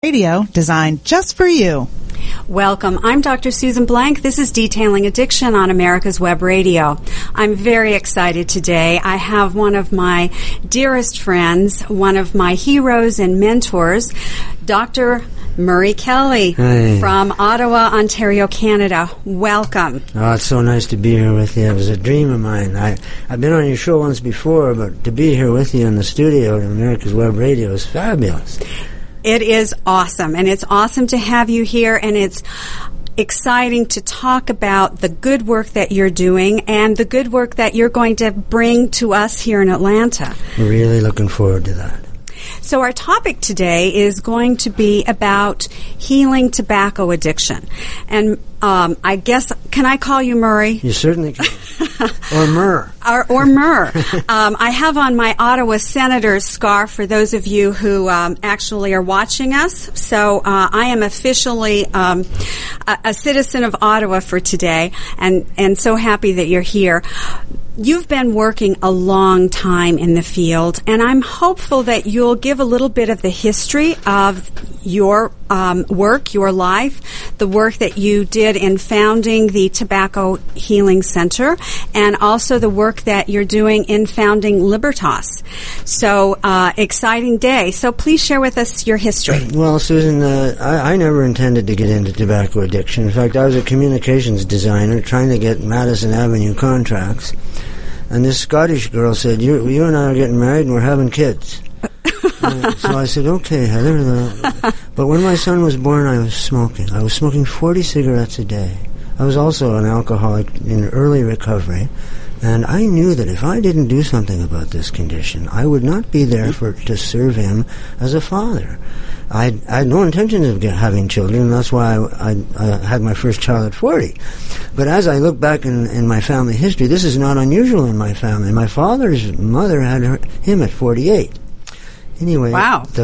Radio designed just for you. Welcome. I'm Dr. Susan Blank. This is Detailing Addiction on America's Web Radio. I'm very excited today. I have one of my dearest friends, one of my heroes and mentors, Dr. Murray Kelly from Ottawa, Ontario, Canada. Welcome. Oh, it's so nice to be here with you. It was a dream of mine. I've been on your show once before, but to be here with you in the studio at America's Web Radio is fabulous. It is awesome, and it's awesome to have you here, and it's exciting to talk about the good work that you're doing and the good work that you're going to bring to us here in Atlanta. Really looking forward to that. So our topic today is going to be about healing tobacco addiction. And I guess, can I call you Murray? You certainly can. Or Murr. Or Murr. I have on my Ottawa Senator's scarf for those of you who actually are watching us. So I am officially a citizen of Ottawa for today, and so happy that you're here. You've been working a long time in the field, and I'm hopeful that you'll give a little bit of the history of your work, your life, the work that you did in founding the Tobacco Healing Center, and also the work that you're doing in founding Libertas. So, exciting day. So please share with us your history. Well, Susan, I never intended to get into tobacco addiction. In fact, I was a communications designer trying to get Madison Avenue contracts. And this Scottish girl said, you and I are getting married and we're having kids. So I said, okay, Heather. But when my son was born, I was smoking. I was smoking 40 cigarettes a day. I was also an alcoholic in early recovery. And I knew that if I didn't do something about this condition, I would not be there to serve him as a father. I had no intention of having children, and that's why I had my first child at 40. But as I look back in my family history, this is not unusual in my family. My father's mother had him at 48. Anyway, wow. The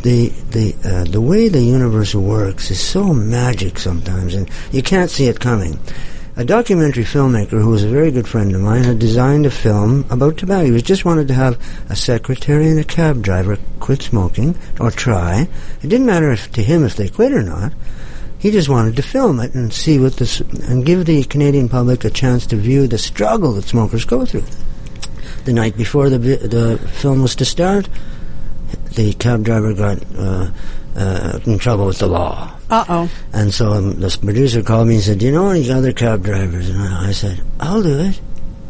way the universe works is so magic sometimes, and you can't see it coming. A documentary filmmaker who was a very good friend of mine had designed a film about tobacco. He just wanted to have a secretary and a cab driver quit smoking or try. It didn't matter to him if they quit or not. He just wanted to film it and see and give the Canadian public a chance to view the struggle that smokers go through. The night before the film was to start, the cab driver got in trouble with the law. Uh-oh. And so this producer called me and said, do you know any other cab drivers? And I said, I'll do it.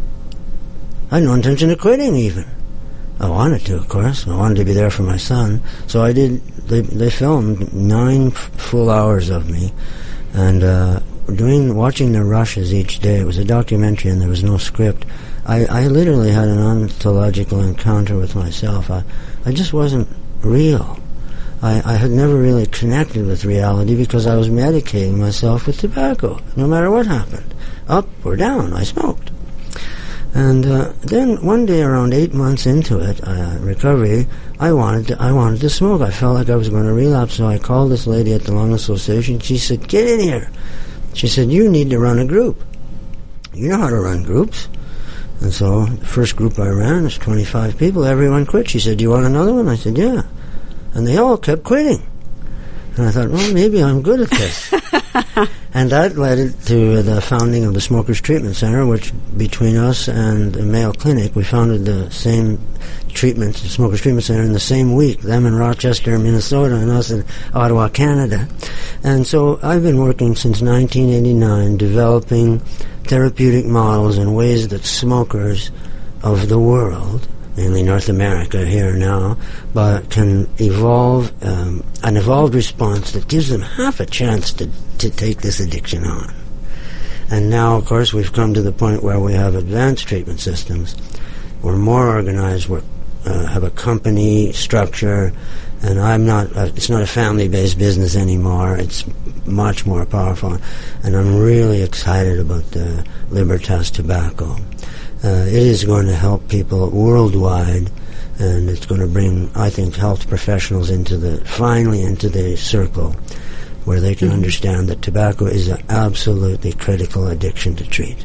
I had no intention of quitting even. I wanted to, of course. I wanted to be there for my son. So I did. They filmed 9 full hours of me. And watching the rushes each day. It was a documentary and there was no script. I literally had an ontological encounter with myself. I just wasn't real. I had never really connected with reality because I was medicating myself with tobacco, no matter what happened. Up or down, I smoked. And then one day around 8 months into it, recovery, I wanted to smoke. I felt like I was going to relapse, so I called this lady at the Lung Association. She said, get in here. She said, you need to run a group. You know how to run groups. And so the first group I ran was 25 people. Everyone quit. She said, do you want another one? I said, yeah. And they all kept quitting. And I thought, well, maybe I'm good at this. And that led to the founding of the Smokers Treatment Center, which between us and the Mayo Clinic, we founded the same the Smokers Treatment Center in the same week, them in Rochester, Minnesota, and us in Ottawa, Canada. And so I've been working since 1989, developing therapeutic models and ways that smokers of the world, mainly North America here now, but can evolve an evolved response that gives them half a chance to take this addiction on. And now, of course, we've come to the point where we have advanced treatment systems. We're more organized. We have a company structure, and it's not a family-based business anymore. It's much more powerful, and I'm really excited about the Libertas Tobacco. It is going to help people worldwide, and it's going to bring, I think, health professionals finally into the circle where they can understand that tobacco is an absolutely critical addiction to treat.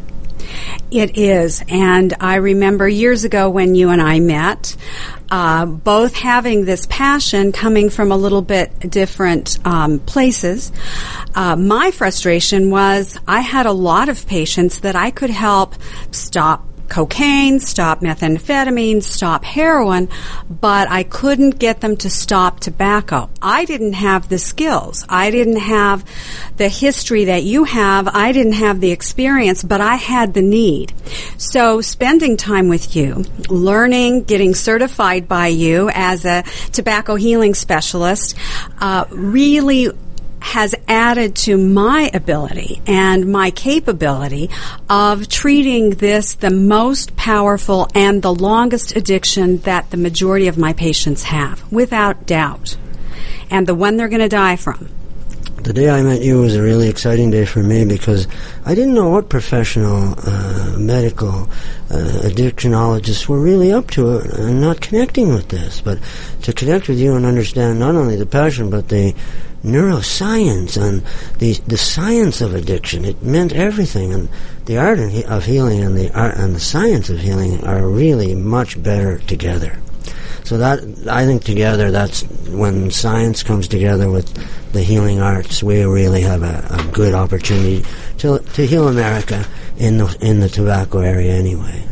It is, and I remember years ago when you and I met, both having this passion coming from a little bit different places. My frustration was I had a lot of patients that I could help stop cocaine, stop methamphetamine, stop heroin, but I couldn't get them to stop tobacco. I didn't have the skills. I didn't have the history that you have. I didn't have the experience, but I had the need. So spending time with you, learning, getting certified by you as a tobacco healing specialist, really has added to my ability and my capability of treating this the most powerful and the longest addiction that the majority of my patients have, without doubt, and the one they're going to die from. The day I met you was a really exciting day for me because I didn't know what professional medical addictionologists were really up to and not connecting with this. But to connect with you and understand not only the passion but the neuroscience and the science of addiction, it meant everything. And the art of healing and the art and the science of healing are really much better together. So that, I think, together, that's when science comes together with the healing arts, we really have a good opportunity to heal America in the tobacco area anyway.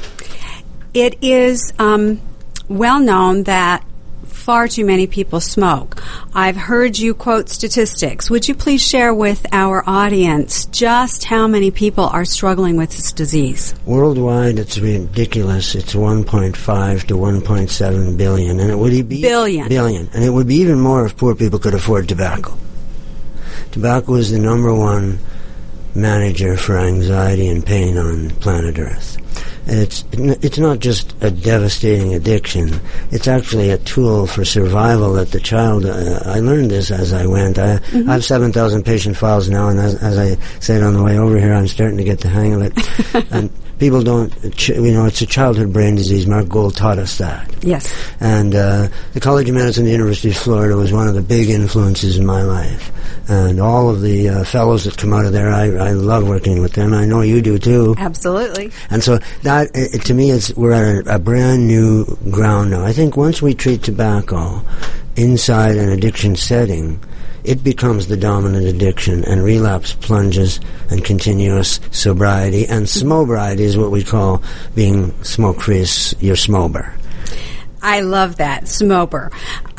It is well known that far too many people smoke. I've heard you quote statistics. Would you please share with our audience just how many people are struggling with this disease? Worldwide, it's ridiculous. It's 1.5 to 1.7 billion, and it would be billion, and it would be even more if poor people could afford tobacco. Tobacco is the number one manager for anxiety and pain on planet Earth. It's not just a devastating addiction. It's actually a tool for survival that the child... I learned this as I went. I have 7,000 patient files now, and as I said on the way over here, I'm starting to get the hang of it. And people don't... it's a childhood brain disease. Mark Gold taught us that. Yes. And the College of Medicine at the University of Florida was one of the big influences in my life. And all of the fellows that come out of there, I love working with them. I know you do too. Absolutely. And so that, to me, we're at a brand new ground now. I think once we treat tobacco inside an addiction setting, it becomes the dominant addiction, and relapse plunges, and continuous sobriety and smobriety is what we call being smoke-free. You're smober. I love that, smober.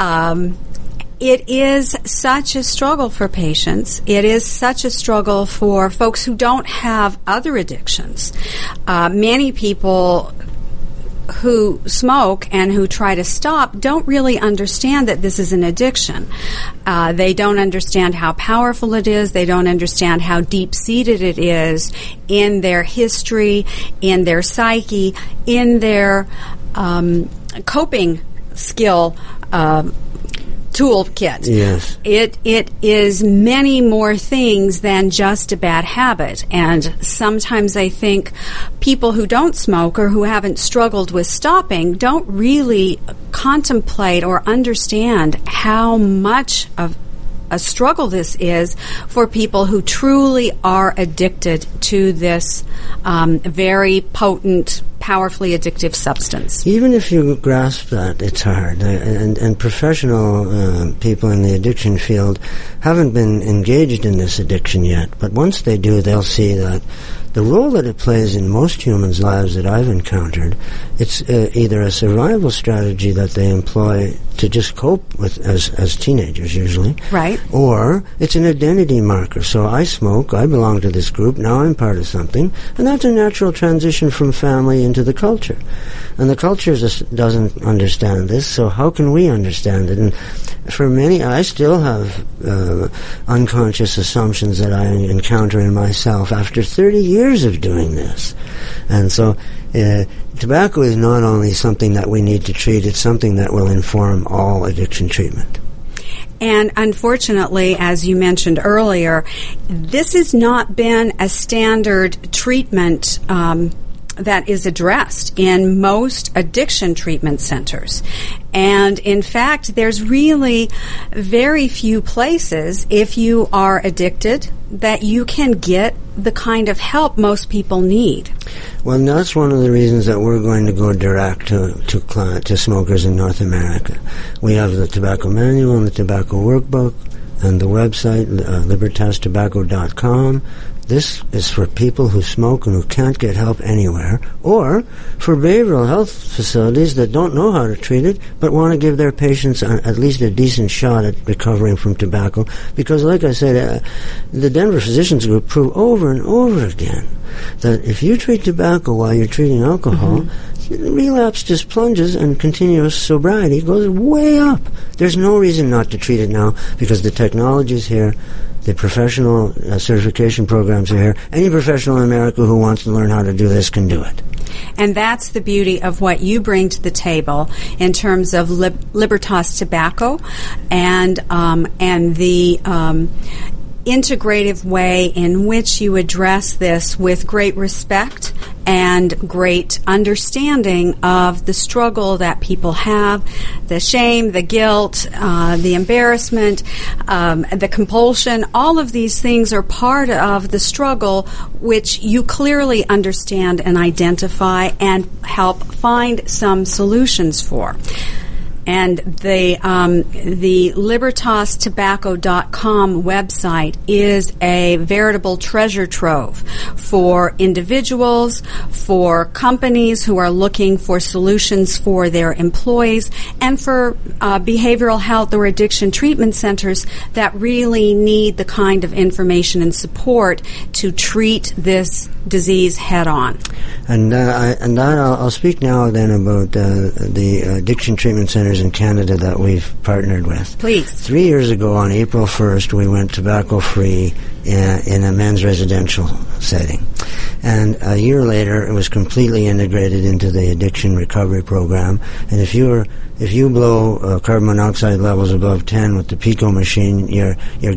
It is such a struggle for patients. It is such a struggle for folks who don't have other addictions. Many people who smoke and who try to stop don't really understand that this is an addiction. They don't understand how powerful it is. They don't understand how deep-seated it is in their history, in their psyche, in their coping skill toolkit. Yes. It is many more things than just a bad habit. And sometimes I think people who don't smoke or who haven't struggled with stopping don't really contemplate or understand how much of a struggle this is for people who truly are addicted to this very potent, powerfully addictive substance. Even if you grasp that, it's hard. And professional people in the addiction field haven't been engaged in this addiction yet. But once they do, they'll see that the role that it plays in most humans' lives that I've encountered, it's either a survival strategy that they employ to just cope with as teenagers usually. Right. Or it's an identity marker. So I smoke, I belong to this group, now I'm part of something, and that's a natural transition from family into the culture. And the culture just doesn't understand this, so how can we understand it? And for many, I still have unconscious assumptions that I encounter in myself after 30 years of doing this. And so tobacco is not only something that we need to treat, it's something that will inform all addiction treatment. And unfortunately, as you mentioned earlier, this has not been a standard treatment that is addressed in most addiction treatment centers. And in fact, there's really very few places, if you are addicted, that you can get the kind of help most people need. Well, that's one of the reasons that we're going to go direct to smokers in North America. We have the tobacco manual and the tobacco workbook and the website, libertastobacco.com. This is for people who smoke and who can't get help anywhere, or for behavioral health facilities that don't know how to treat it but want to give their patients at least a decent shot at recovering from tobacco. Because, like I said, the Denver Physicians Group proved over and over again that if you treat tobacco while you're treating alcohol, relapse just plunges and continuous sobriety goes way up. There's no reason not to treat it now because the technology is here. The professional certification programs are here. Any professional in America who wants to learn how to do this can do it. And that's the beauty of what you bring to the table in terms of Libertas Tobacco and the integrative way in which you address this with great respect and great understanding of the struggle that people have, the shame, the guilt, the embarrassment, the compulsion. All of these things are part of the struggle which you clearly understand and identify and help find some solutions for. And the LibertasTobacco.com website is a veritable treasure trove for individuals, for companies who are looking for solutions for their employees, and for behavioral health or addiction treatment centers that really need the kind of information and support to treat this disease head on. And I'll speak now then about the addiction treatment centers in Canada that we've partnered with. Please. 3 years ago, on April 1st, we went tobacco-free in a men's residential setting. And a year later, it was completely integrated into the addiction recovery program. And if you blow carbon monoxide levels above 10 with the PICO machine, you're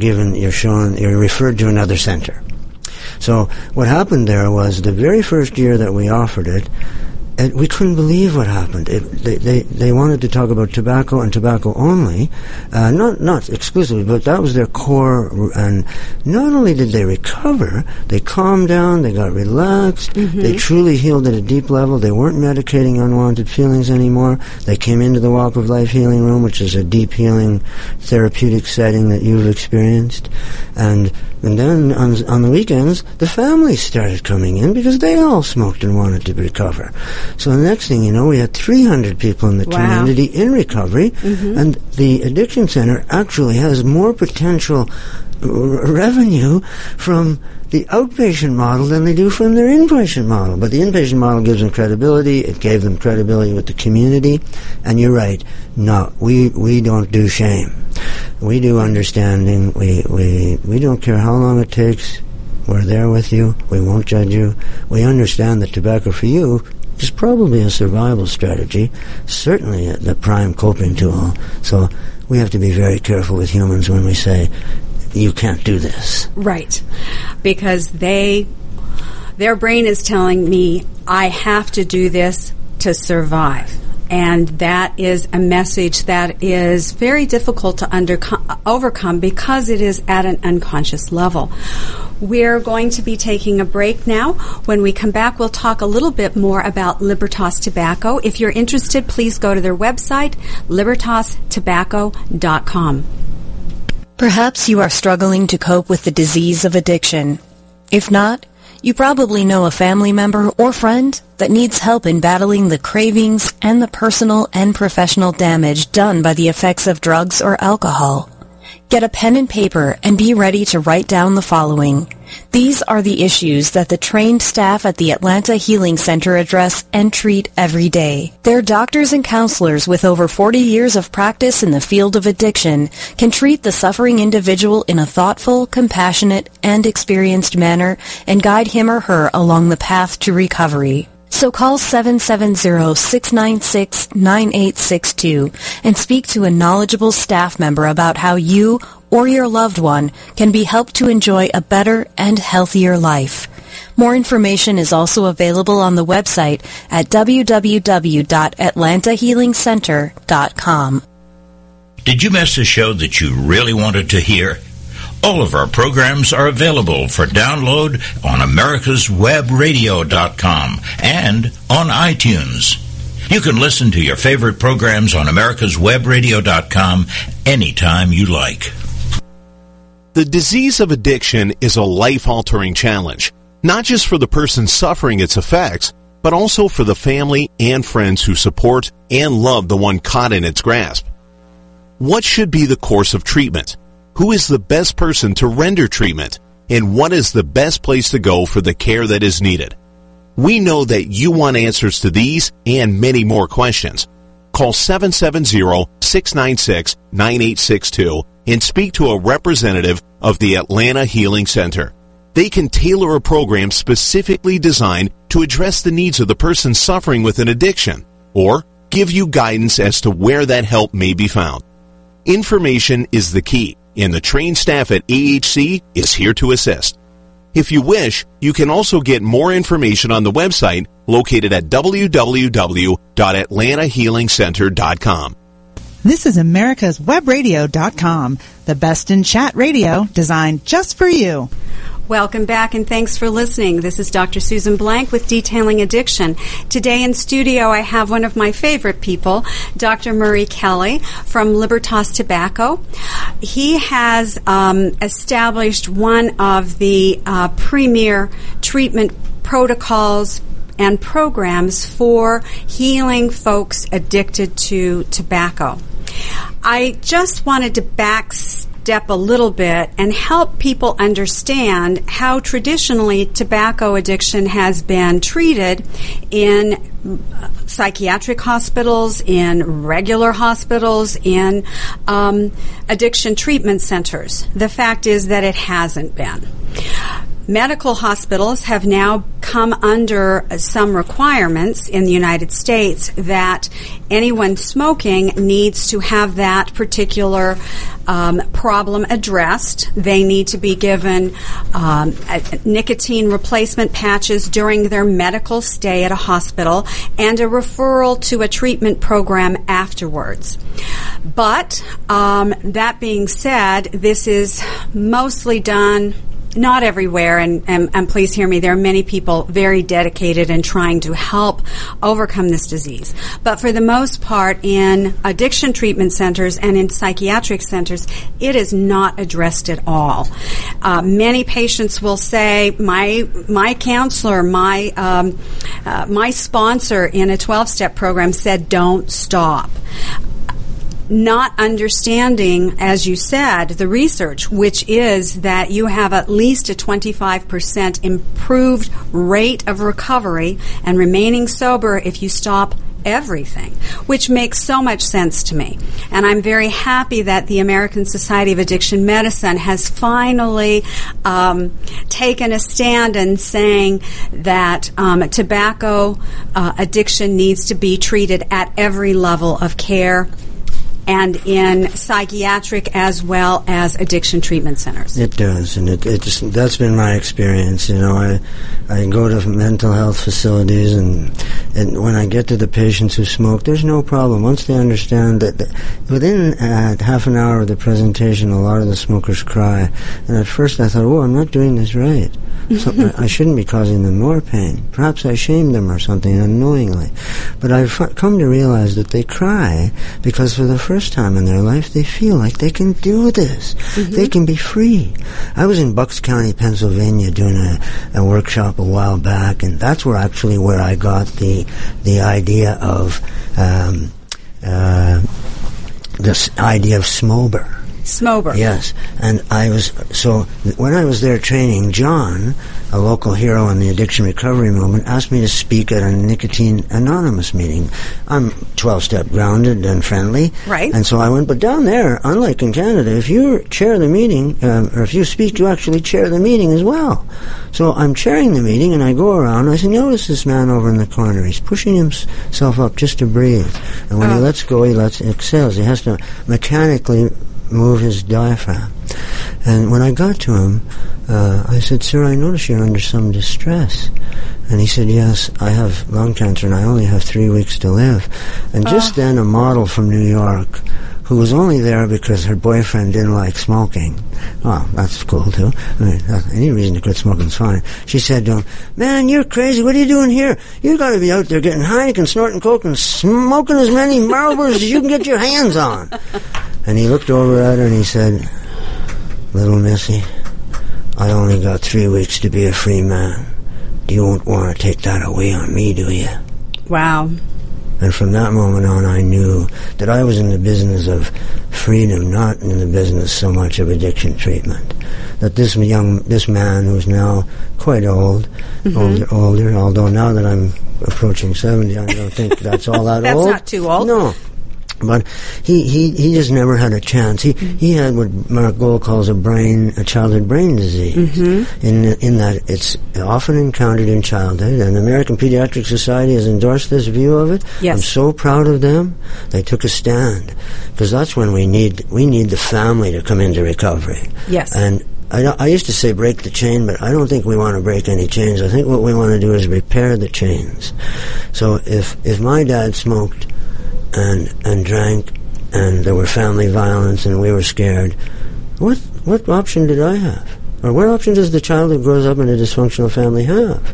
referred to another center. So what happened there was the very first year that we offered it, and we couldn't believe what happened. They wanted to talk about tobacco and tobacco only, not exclusively, but that was their core. And not only did they recover, they calmed down, they got relaxed, they truly healed at a deep level. They weren't medicating unwanted feelings anymore. They came into the Walk of Life healing room, which is a deep healing therapeutic setting that you've experienced. And then on the weekends, the families started coming in because they all smoked and wanted to recover. So the next thing you know, we had 300 people in the community in recovery, and the addiction center actually has more potential revenue from the outpatient model than they do from their inpatient model. But the inpatient model gives them credibility. It gave them credibility with the community. And you're right. No, we don't do shame. We do understanding. We don't care how long it takes. We're there with you. We won't judge you. We understand that tobacco for you is probably a survival strategy, certainly the prime coping tool. So we have to be very careful with humans when we say, you can't do this. Right. Because their brain is telling me, I have to do this to survive. And that is a message that is very difficult to overcome because it is at an unconscious level. We're going to be taking a break now. When we come back, we'll talk a little bit more about Libertas Tobacco. If you're interested, please go to their website, libertastobacco.com. Perhaps you are struggling to cope with the disease of addiction. If not, you probably know a family member or friend that needs help in battling the cravings and the personal and professional damage done by the effects of drugs or alcohol. Get a pen and paper and be ready to write down the following. These are the issues that the trained staff at the Atlanta Healing Center address and treat every day. Their doctors and counselors with over 40 years of practice in the field of addiction can treat the suffering individual in a thoughtful, compassionate, and experienced manner and guide him or her along the path to recovery. So call 770-696-9862 and speak to a knowledgeable staff member about how you or your loved one can be helped to enjoy a better and healthier life. More information is also available on the website at www.atlantahealingcenter.com. Did you miss a show that you really wanted to hear? All of our programs are available for download on americaswebradio.com and on iTunes. You can listen to your favorite programs on americaswebradio.com anytime you like. The disease of addiction is a life-altering challenge, not just for the person suffering its effects, but also for the family and friends who support and love the one caught in its grasp. What should be the course of treatment? Who is the best person to render treatment? And what is the best place to go for the care that is needed? We know that you want answers to these and many more questions. Call 770-696-9862 and speak to a representative of the Atlanta Healing Center. They can tailor a program specifically designed to address the needs of the person suffering with an addiction, or give you guidance as to where that help may be found. Information is the key, and the trained staff at AHC is here to assist. If you wish, you can also get more information on the website located at www.atlantahealingcenter.com. This is americaswebradio.com, the best in chat radio designed just for you. Welcome back and thanks for listening. This is Dr. Susan Blank with Detailing Addiction. Today in studio I have one of my favorite people, Dr. Murray Kelly from Libertas Tobacco. He has established one of the premier treatment protocols and programs for healing folks addicted to tobacco. I just wanted to backstep a little bit and help people understand how traditionally tobacco addiction has been treated in psychiatric hospitals, in regular hospitals, in addiction treatment centers. The fact is that it hasn't been. Medical hospitals have now come under some requirements in the United States that anyone smoking needs to have that particular problem addressed. They need to be given nicotine replacement patches during their medical stay at a hospital and a referral to a treatment program afterwards. But that being said, this is mostly done not everywhere, and please hear me, there are many people very dedicated in trying to help overcome this disease. But for the most part, in addiction treatment centers and in psychiatric centers, it is not addressed at all. Many patients will say, my counselor, my sponsor in a 12-step program said, don't stop. Not understanding, as you said, the research, which is that you have at least a 25% improved rate of recovery and remaining sober if you stop everything, which makes so much sense to me. And I'm very happy that the American Society of Addiction Medicine has finally taken a stand in saying that tobacco addiction needs to be treated at every level of care, and in psychiatric as well as addiction treatment centers. It does, and it just, that's been my experience. You know, I go to mental health facilities, and when I get to the patients who smoke, there's no problem. Once they understand that within half an hour of the presentation, a lot of the smokers cry. And at first I thought, I'm not doing this right. So I shouldn't be causing them more pain. Perhaps I shamed them or something unknowingly. But I've come to realize that they cry because for the first time in their life they feel like they can do this. Mm-hmm. They can be free. I was in Bucks County, Pennsylvania doing a workshop a while back, and that's where I got the idea of this idea of SMOBR. Smober. Yes. And when I was there training, John, a local hero in the addiction recovery movement, asked me to speak at a Nicotine Anonymous meeting. I'm 12-step grounded and friendly. Right. And so I went, but down there, unlike in Canada, if you chair the meeting, or if you speak, you actually chair the meeting as well. So I'm chairing the meeting, and I go around, and I say, notice this man over in the corner. He's pushing himself up just to breathe. And when he lets go, he exhales. He has to mechanically move his diaphragm. And when I got to him, I said, sir, I notice you're under some distress. And he said, yes, I have lung cancer and I only have 3 weeks to live. And just then a model from New York, who was only there because her boyfriend didn't like smoking. Well, that's cool too. I mean, any reason to quit smoking is fine. She said to him, man, you're crazy. What are you doing here? You got to be out there getting Heineken, snorting coke, and smoking as many Marlboros as you can get your hands on. And he looked over at her and he said, little missy, I only got 3 weeks to be a free man. You won't want to take that away on me, do you? Wow. And from that moment on, I knew that I was in the business of freedom, not in the business so much of addiction treatment. That this man who's now quite older, although now that I'm approaching 70, I don't think that's all that that's old. That's not too old. No. But he just never had a chance. He had what Mark Gold calls a childhood brain disease. In that it's often encountered in childhood, and the American Pediatric Society has endorsed this view of it. Yes. I'm so proud of them. They took a stand, because that's when we need the family to come into recovery. Yes. And I used to say break the chain, but I don't think we want to break any chains. I think what we want to do is repair the chains. So if my dad smoked and drank, and there were family violence, and we were scared, what option did I have? Or what option does the child who grows up in a dysfunctional family have?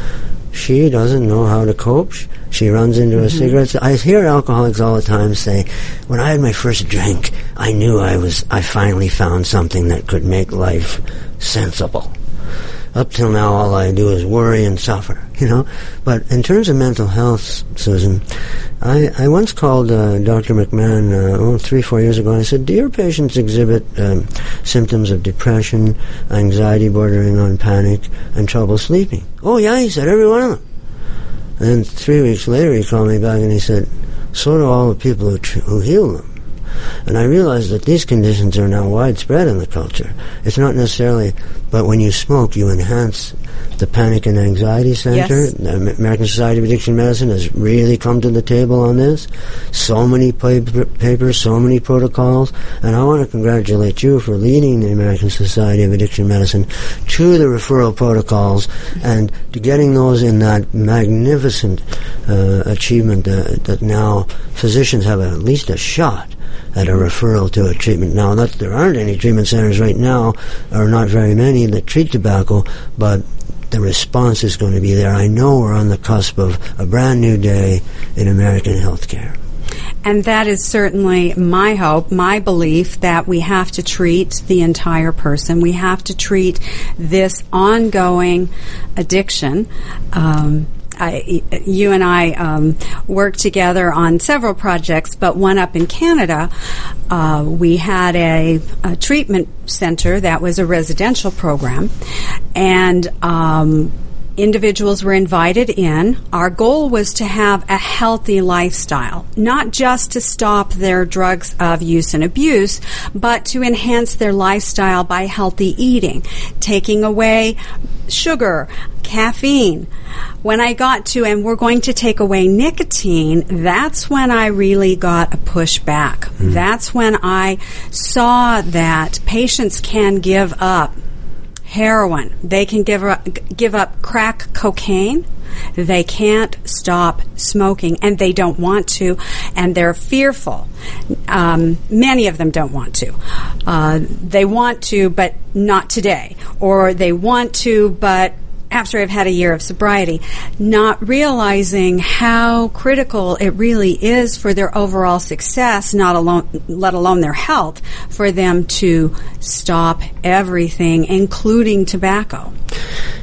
She doesn't know how to cope. She runs into a cigarette. I hear alcoholics all the time say, when I had my first drink, I knew I finally found something that could make life sensible. Up till now, all I do is worry and suffer, But in terms of mental health, Susan, I once called Dr. McMahon 3-4 years ago, and I said, do your patients exhibit symptoms of depression, anxiety bordering on panic, and trouble sleeping? Oh, yeah, he said, every one of them. And then 3 weeks later, he called me back and he said, so do all the people who heal them. And I realized that these conditions are now widespread in the culture. It's not necessarily, but when you smoke, you enhance the Panic and Anxiety Center. Yes. The American Society of Addiction Medicine has really come to the table on this. So many papers, so many protocols. And I want to congratulate you for leading the American Society of Addiction Medicine to the referral protocols and to getting those in that magnificent achievement that now physicians have at least a shot at a referral to a treatment. Now, that there aren't any treatment centers right now, or not very many, that treat tobacco, but the response is going to be there. I know we're on the cusp of a brand new day in American healthcare. And that is certainly my hope, my belief, that we have to treat the entire person. We have to treat this ongoing addiction. You and I worked together on several projects, but one up in Canada, we had a treatment center that was a residential program, and individuals were invited in. Our goal was to have a healthy lifestyle, not just to stop their drugs of use and abuse, but to enhance their lifestyle by healthy eating, taking away sugar, caffeine. When I got to, and we're going to take away nicotine, that's when I really got a pushback. That's when I saw that patients can give up heroin. They can give up crack cocaine. They can't stop smoking, and they don't want to, and they're fearful. Many of them don't want to. They want to, but not today. Or they want to, but after I've had a year of sobriety, not realizing how critical it really is for their overall success, let alone their health, for them to stop everything, including tobacco.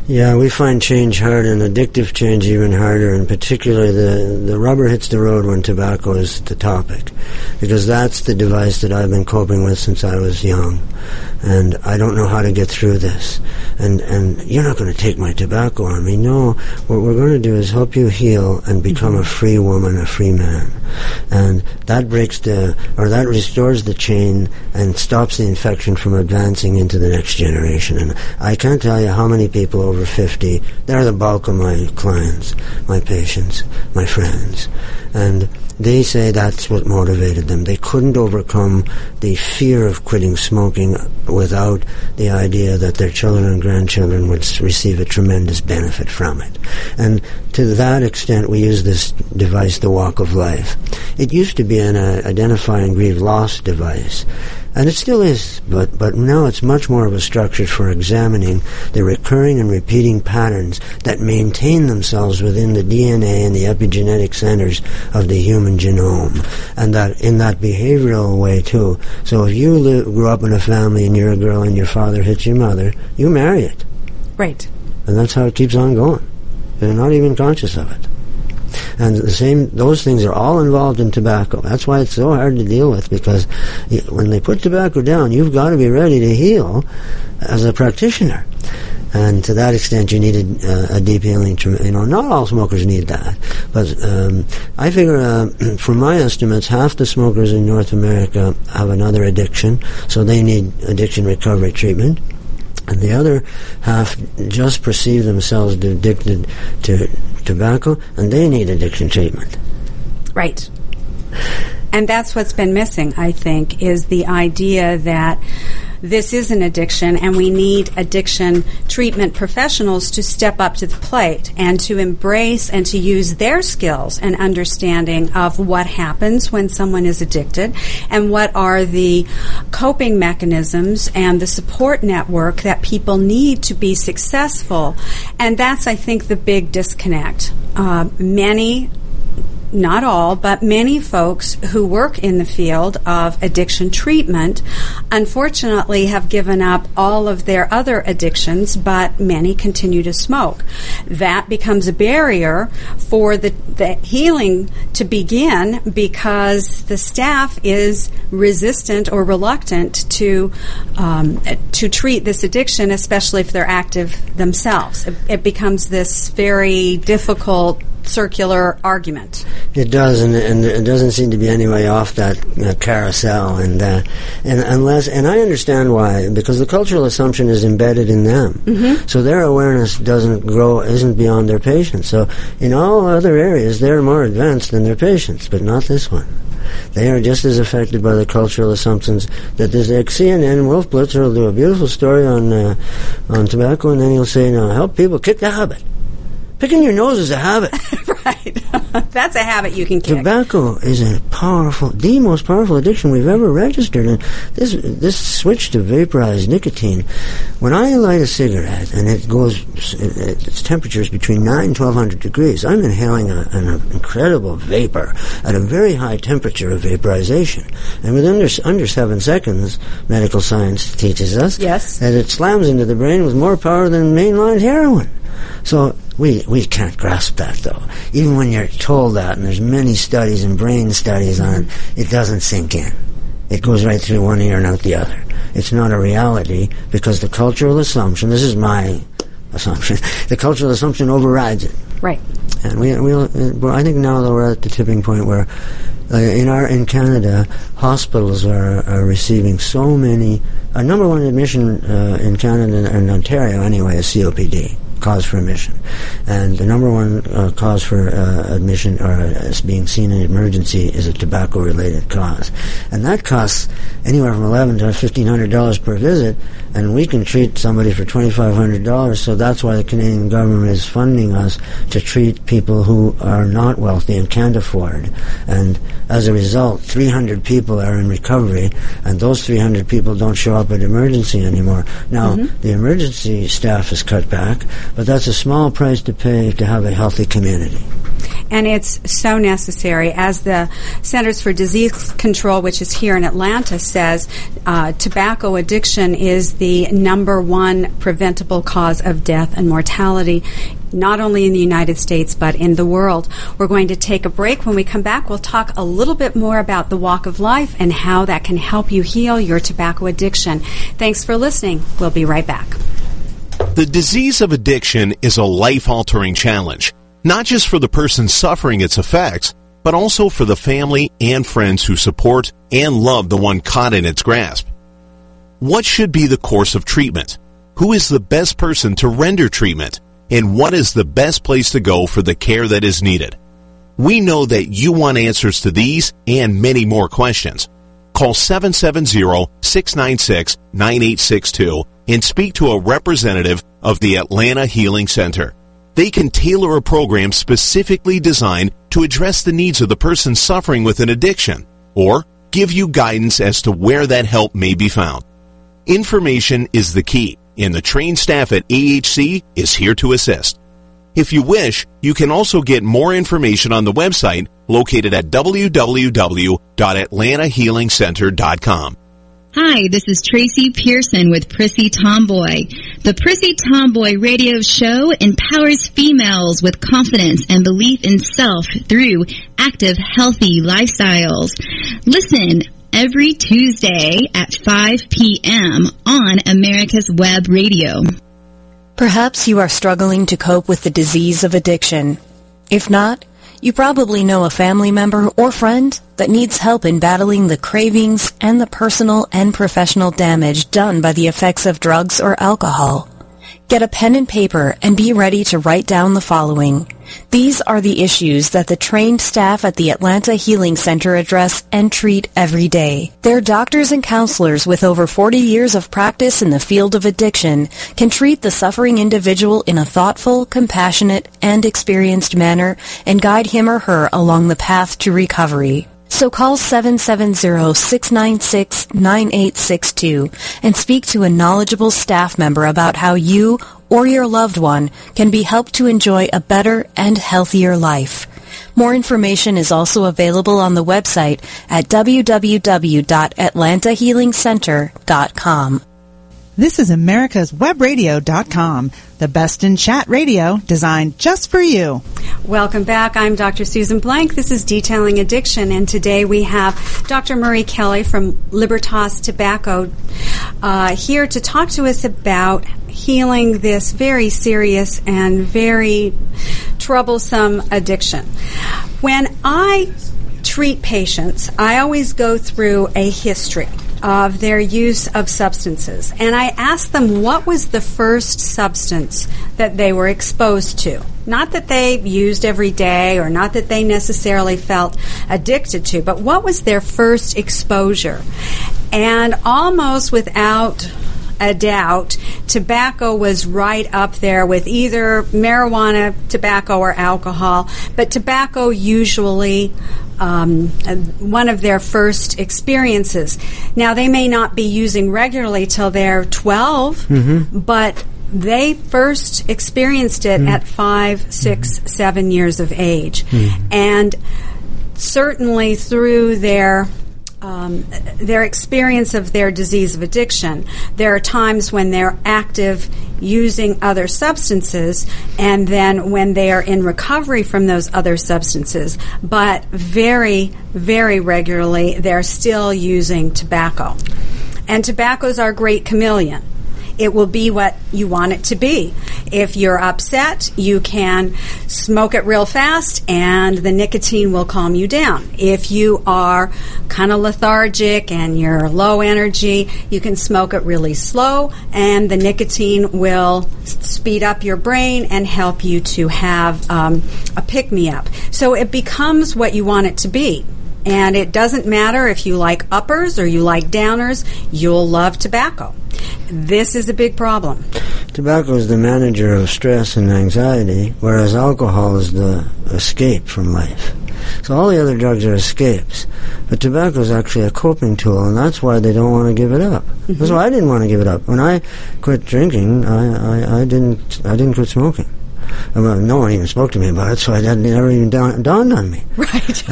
Yeah, we find change hard, and addictive change even harder, and particularly the rubber hits the road when tobacco is the topic, because that's the device that I've been coping with since I was young, and I don't know how to get through this. And you're not going to take my tobacco on me. No, what we're going to do is help you heal and become a free woman, a free man. And that that restores the chain and stops the infection from advancing into the next generation. And I can't tell you how many people over 50, they're the bulk of my clients, my patients, my friends. And they say that's what motivated them. They couldn't overcome the fear of quitting smoking without the idea that their children and grandchildren would receive a tremendous benefit from it. And to that extent, we use this device, the Walk of Life. It used to be an identify and grieve loss device, and it still is, but now it's much more of a structure for examining the recurring and repeating patterns that maintain themselves within the DNA and the epigenetic centers of the human genome, and that in that behavioral way too. So if you grew up in a family and you're a girl and your father hits your mother, you marry it. Right. And that's how it keeps on going. You're not even conscious of it. And those things are all involved in tobacco. That's why it's so hard to deal with, because when they put tobacco down, you've got to be ready to heal as a practitioner. And to that extent, you need a deep healing. Not all smokers need that. But I figure, from my estimates, half the smokers in North America have another addiction, so they need addiction recovery treatment. And the other half just perceive themselves addicted to tobacco, and they need addiction treatment. Right. And that's what's been missing, I think, is the idea that this is an addiction, and we need addiction treatment professionals to step up to the plate and to embrace and to use their skills and understanding of what happens when someone is addicted and what are the coping mechanisms and the support network that people need to be successful. And that's, I think, the big disconnect. Many, not all, but many folks who work in the field of addiction treatment unfortunately have given up all of their other addictions, but many continue to smoke. That becomes a barrier for the healing to begin, because the staff is resistant or reluctant to treat this addiction, especially if they're active themselves. It becomes this very difficult circular argument. It does, and it doesn't seem to be any way off that carousel, and I understand why, because the cultural assumption is embedded in them. Mm-hmm. So their awareness isn't beyond their patients. So in all other areas, they're more advanced than their patients, but not this one. They are just as affected by the cultural assumptions that there's like CNN. Wolf Blitzer will do a beautiful story on tobacco, and then he'll say, "Now help people kick the habit." Picking your nose is a habit. Right. That's a habit you can kick. Tobacco is the most powerful addiction we've ever registered. And this switch to vaporized nicotine, when I light a cigarette and its temperature is between 9 and 1200 degrees, I'm inhaling an incredible vapor at a very high temperature of vaporization. And within under 7 seconds, medical science teaches us that it slams into the brain with more power than mainline heroin. So we can't grasp that, though. Even when you're told that, and there's many studies and brain studies on it, it doesn't sink in. It goes right through one ear and out the other. It's not a reality, because the cultural assumption, this is my assumption, the cultural assumption overrides it. Right. And I think now that we're at the tipping point where in Canada, hospitals are receiving so many. Number one admission in Canada and Ontario anyway is COPD. Cause for admission, and the number one cause for admission or as being seen in emergency is a tobacco-related cause, and that costs anywhere from $1,100 to $1,500 per visit, and we can treat somebody for $2,500. So that's why the Canadian government is funding us to treat people who are not wealthy and can't afford, and as a result, 300 people are in recovery, and those 300 people don't show up at emergency anymore. Now, the emergency staff is cut back, but that's a small price to pay to have a healthy community. And it's so necessary. As the Centers for Disease Control, which is here in Atlanta, says, tobacco addiction is the number one preventable cause of death and mortality, not only in the United States, but in the world. We're going to take a break. When we come back, we'll talk a little bit more about the walk of life and how that can help you heal your tobacco addiction. Thanks for listening. We'll be right back. The disease of addiction is a life-altering challenge, not just for the person suffering its effects, but also for the family and friends who support and love the one caught in its grasp. What should be the course of treatment? Who is the best person to render treatment? And what is the best place to go for the care that is needed? We know that you want answers to these and many more questions. Call 770-696-9862 and speak to a representative of the Atlanta Healing Center. They can tailor a program specifically designed to address the needs of the person suffering with an addiction, or give you guidance as to where that help may be found. Information is the key, and the trained staff at AHC is here to assist. If you wish, you can also get more information on the website located at www.atlantahealingcenter.com. Hi, this is Tracy Pearson with Prissy Tomboy. The Prissy Tomboy radio show empowers females with confidence and belief in self through active, healthy lifestyles. Listen every Tuesday at 5 p.m. on America's Web Radio. Perhaps you are struggling to cope with the disease of addiction. If not, you probably know a family member or friend that needs help in battling the cravings and the personal and professional damage done by the effects of drugs or alcohol. Get a pen and paper and be ready to write down the following. These are the issues that the trained staff at the Atlanta Healing Center address and treat every day. Their doctors and counselors with over 40 years of practice in the field of addiction can treat the suffering individual in a thoughtful, compassionate, and experienced manner and guide him or her along the path to recovery. So call 770-696-9862 and speak to a knowledgeable staff member about how you or your loved one can be helped to enjoy a better and healthier life. More information is also available on the website at www.atlantahealingcenter.com. This is America's Webradio.com, the best in chat radio designed just for you. Welcome back. I'm Dr. Susan Blank. This is Detailing Addiction, and today we have Dr. Murray Kelly from Libertas Tobacco here to talk to us about healing this very serious and very troublesome addiction. When I treat patients, I always go through a history of their use of substances, and I ask them what was the first substance that they were exposed to. Not that they used every day or not that they necessarily felt addicted to, but what was their first exposure? And almost without a doubt, tobacco was right up there with either marijuana, tobacco, or alcohol, but tobacco usually one of their first experiences. Now, they may not be using regularly till they're 12, but they first experienced it at 5, 6, 7 years of age. And certainly through their experience of their disease of addiction, there are times when they're active using other substances, and then when they are in recovery from those other substances, but very, very regularly they're still using tobacco. And tobacco's our great chameleon. It will be what you want it to be. If you're upset, you can smoke it real fast and the nicotine will calm you down. If you are kind of lethargic and you're low energy, you can smoke it really slow and the nicotine will speed up your brain and help you to have a pick-me-up. So it becomes what you want it to be. And it doesn't matter if you like uppers or you like downers, you'll love tobacco. This is a big problem. Tobacco is the manager of stress and anxiety, whereas alcohol is the escape from life. So all the other drugs are escapes. But tobacco is actually a coping tool, and that's why they don't want to give it up. That's why I didn't want to give it up. When I quit drinking, I didn't quit smoking. Well, no one even spoke to me about it, so it never even dawned on me. Right.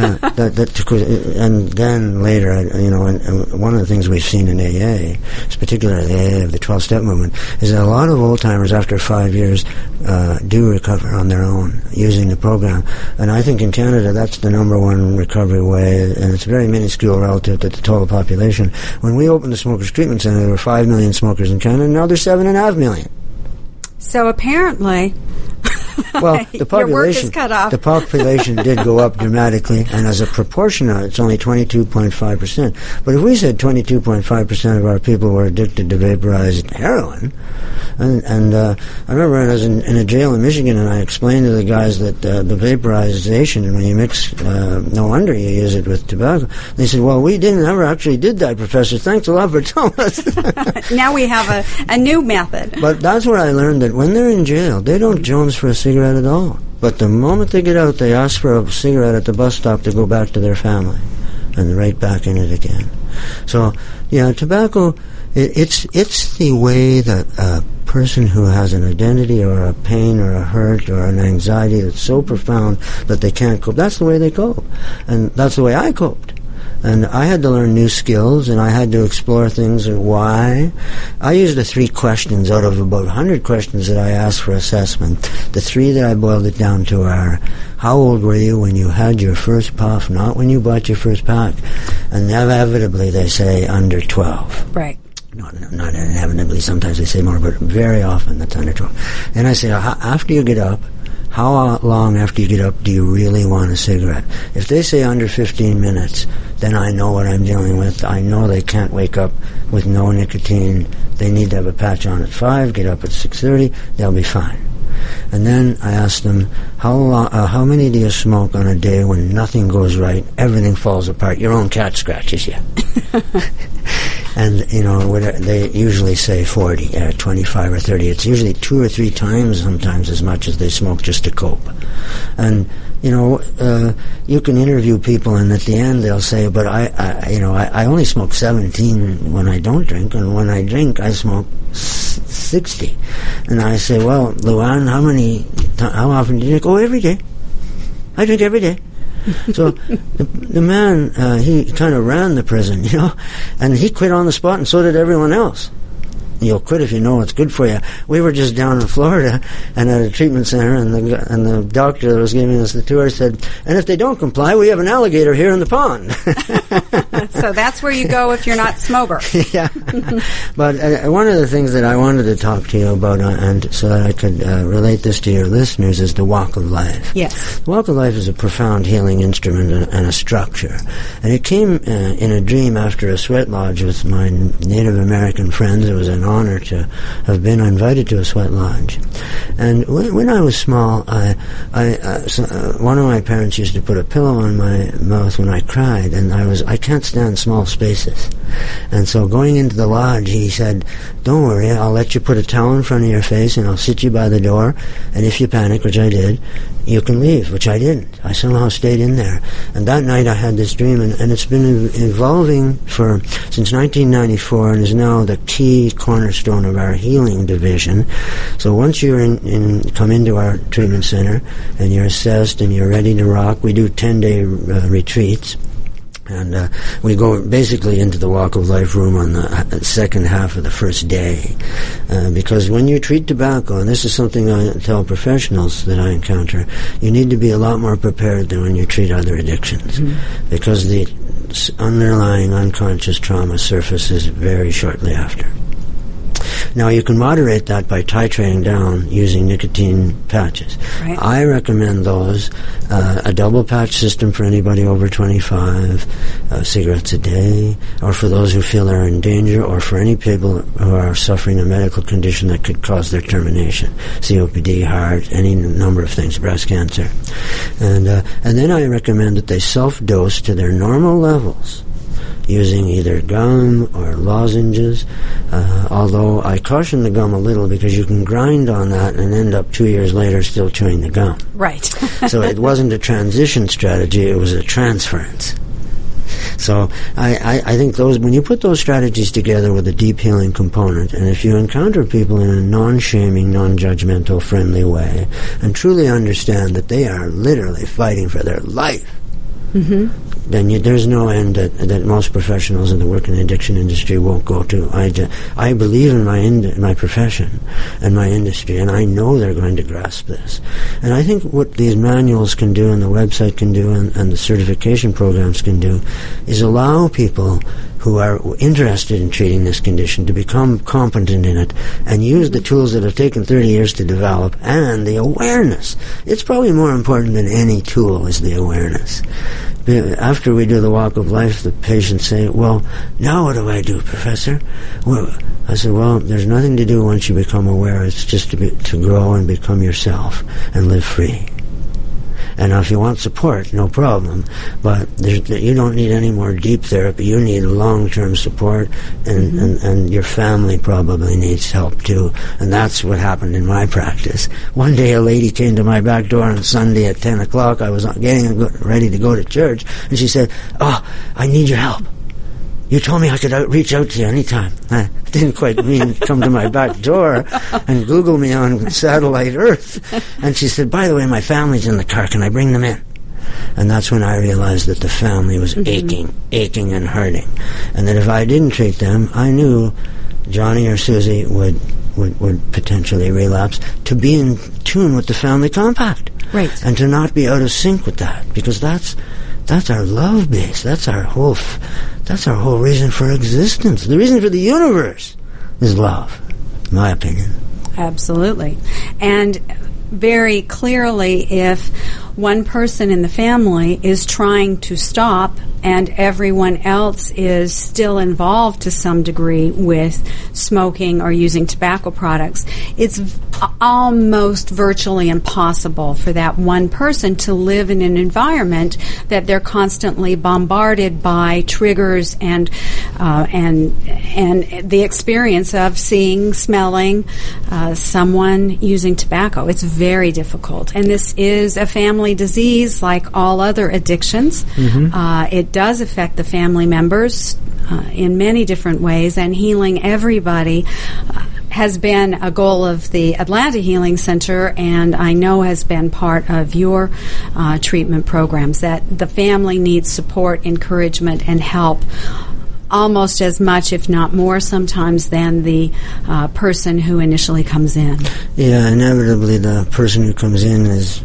And then later, and one of the things we've seen in AA, particularly AA of the 12-step movement, is that a lot of old-timers after 5 years do recover on their own using the program. And I think in Canada that's the number one recovery way, and it's very minuscule relative to the total population. When we opened the Smokers Treatment Center, there were 5 million smokers in Canada, and now there's 7.5 million. So apparently, well, the population, your work is cut off. The population did go up dramatically, and as a proportion of it, it's only 22.5%. But if we said 22.5% of our people were addicted to vaporized heroin, and I remember I was in a jail in Michigan, and I explained to the guys that the vaporization, when you mix, no wonder you use it with tobacco. They said, well, we never actually did that, Professor. Thanks a lot for telling us. Now we have a new method. But that's where I learned that when they're in jail, they don't jones for a cigarette at all. But the moment they get out, they ask for a cigarette at the bus stop to go back to their family, and right back in it again. So, yeah, tobacco, it's the way that a person who has an identity or a pain or a hurt or an anxiety that's so profound that they can't cope, that's the way they cope. And that's the way I coped. And I had to learn new skills, and I had to explore things and why. I used the 3 questions out of about 100 questions that I asked for assessment. The 3 that I boiled it down to are, how old were you when you had your first puff, not when you bought your first pack? And inevitably they say under 12. Right. Not inevitably, sometimes they say more, but very often that's under 12. And I say, after you get up, how long after you get up do you really want a cigarette? If they say under 15 minutes, then I know what I'm dealing with. I know they can't wake up with no nicotine. They need to have a patch on at 5, get up at 6:30, they'll be fine. And then I ask them, how many do you smoke on a day when nothing goes right, everything falls apart, your own cat scratches you? And, they usually say 40, 25 or 30. It's usually 2 or 3 times sometimes as much as they smoke just to cope. And, you can interview people, and at the end they'll say, but I only smoke 17 when I don't drink, and when I drink I smoke 60. And I say, well, Luan, how often do you drink? Oh, every day. I drink every day. So the man, he kind of ran the prison, and he quit on the spot, and so did everyone else. You'll quit if you know what's good for you. We were just down in Florida and at a treatment center, and the doctor that was giving us the tour said, and if they don't comply, we have an alligator here in the pond. So that's where you go if you're not smoker. Yeah. But one of the things that I wanted to talk to you about, and so that I could relate this to your listeners, is the walk of life. Yes. The walk of life is a profound healing instrument and a structure. And it came in a dream after a sweat lodge with my Native American friends. It was an honor to have been invited to a sweat lodge. And when I was small, one of my parents used to put a pillow on my mouth when I cried, and I can't stand small spaces. And so going into the lodge, he said, don't worry, I'll let you put a towel in front of your face, and I'll sit you by the door, and if you panic, which I did, you can leave, which I didn't. I somehow stayed in there. And that night I had this dream, and it's been evolving since 1994, and is now the key cornerstone of our healing division. So once you're come into our treatment center, and you're assessed, and you're ready to rock, we do 10-day retreats. And we go basically into the walk of life room on the second half of the first day. Because when you treat tobacco, and this is something I tell professionals that I encounter, you need to be a lot more prepared than when you treat other addictions. Mm-hmm. Because the underlying unconscious trauma surfaces very shortly after. Now, you can moderate that by titrating down using nicotine patches. Right. I recommend those, a double patch system for anybody over 25, cigarettes a day, or for those who feel they're in danger, or for any people who are suffering a medical condition that could cause their termination, COPD, heart, any number of things, breast cancer. And then I recommend that they self-dose to their normal levels, using either gum or lozenges, although I caution the gum a little because you can grind on that and end up 2 years later still chewing the gum. Right. So it wasn't a transition strategy, it was a transference. So I think when you put those strategies together with a deep healing component, and if you encounter people in a non-shaming, non-judgmental, friendly way, and truly understand that they are literally fighting for their life, then there's no end that most professionals in the work and addiction industry won't go to. I believe in my profession and my industry, and I know they're going to grasp this. And I think what these manuals can do, and the website can do, and the certification programs can do, is allow people who are interested in treating this condition to become competent in it and use the tools that have taken 30 years to develop, and the awareness. It's probably more important than any tool is the awareness. After we do the walk of life, the patients say, well, now what do I do, Professor? Well, I said, well, there's nothing to do once you become aware. It's just to grow and become yourself and live free. And if you want support, no problem. But you don't need any more deep therapy. You need long-term support, and your family probably needs help too. And that's what happened in my practice. One day a lady came to my back door on Sunday at 10 o'clock. I was getting ready to go to church, and she said, oh, I need your help. You told me I could reach out to you anytime. I didn't quite mean come to my back door and Google me on satellite Earth. And she said, by the way, my family's in the car. Can I bring them in? And that's when I realized that the family was aching and hurting. And that if I didn't treat them, I knew Johnny or Susie would potentially relapse, to be in tune with the family compact. Right. And to not be out of sync with that. Because that's our love base. That's our whole reason for existence. The reason for the universe is love, in my opinion. Absolutely. And very clearly, if one person in the family is trying to stop and everyone else is still involved to some degree with smoking or using tobacco products, it's almost virtually impossible for that one person to live in an environment that they're constantly bombarded by triggers and the experience of seeing, smelling someone using tobacco. It's very difficult. And this is a family disease like all other addictions. It does affect the family members in many different ways, and healing everybody has been a goal of the Atlanta Healing Center, and I know has been part of your treatment programs, that the family needs support, encouragement, and help almost as much, if not more sometimes, than the person who initially comes in. Yeah, inevitably the person who comes in is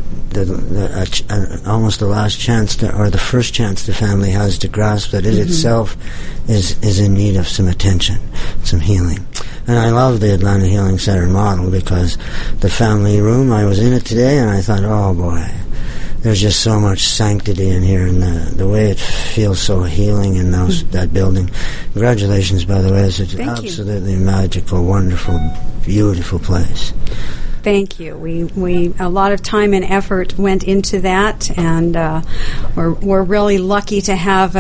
almost the last chance or the first chance the family has to grasp that it itself is in need of some attention, some healing. And I love the Atlanta Healing Center model, because the family room, I was in it today and I thought, oh boy, there's just so much sanctity in here, and the way it feels so healing in that building. Congratulations, by the way. It's an absolutely magical, wonderful, beautiful place. Thank you. We a lot of time and effort went into that, and we're really lucky to have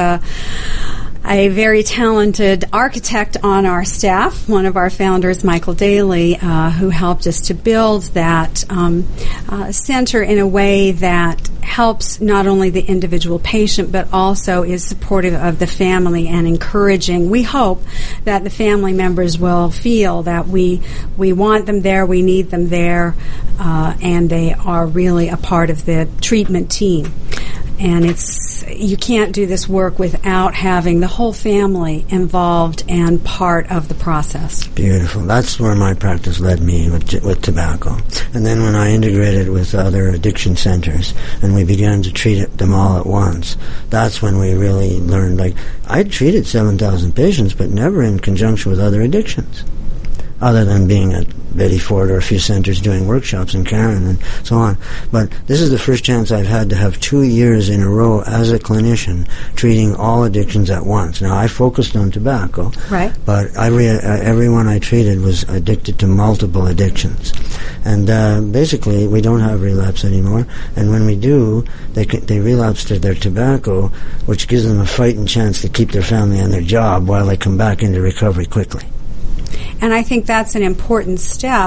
a very talented architect on our staff, one of our founders, Michael Daly, who helped us to build that center in a way that helps not only the individual patient, but also is supportive of the family and encouraging. We hope that the family members will feel that we want them there, we need them there, and they are really a part of the treatment team. And you can't do this work without having the whole family involved and part of the process. Beautiful. That's where my practice led me with tobacco. And then when I integrated with other addiction centers and we began to treat them all at once, that's when we really learned, like, I treated 7,000 patients, but never in conjunction with other addictions, other than being at Betty Ford or a few centers doing workshops in Karen and so on. But this is the first chance I've had to have 2 years in a row as a clinician treating all addictions at once. Now, I focused on tobacco, right, but everyone I treated was addicted to multiple addictions. And basically, we don't have relapse anymore. And when we do, they relapse to their tobacco, which gives them a fighting chance to keep their family and their job while they come back into recovery quickly. And I think that's an important step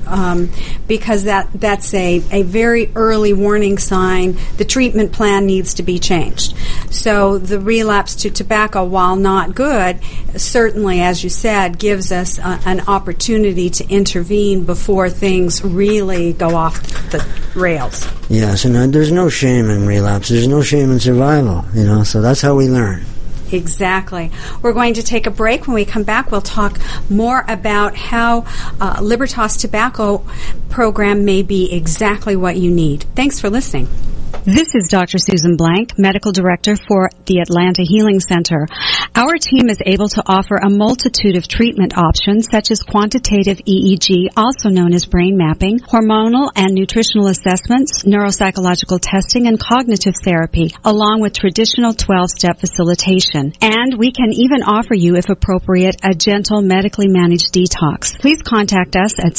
because that's a very early warning sign. The treatment plan needs to be changed. So the relapse to tobacco, while not good, certainly, as you said, gives us an opportunity to intervene before things really go off the rails. Yes, and there's no shame in relapse. There's no shame in survival, so that's how we learn. Exactly. We're going to take a break. When we come back, we'll talk more about how Libertas Tobacco program may be exactly what you need. Thanks for listening. This is Dr. Susan Blank, Medical Director for the Atlanta Healing Center. Our team is able to offer a multitude of treatment options such as quantitative EEG, also known as brain mapping, hormonal and nutritional assessments, neuropsychological testing, and cognitive therapy, along with traditional 12-step facilitation. And we can even offer you, if appropriate, a gentle medically managed detox. Please contact us at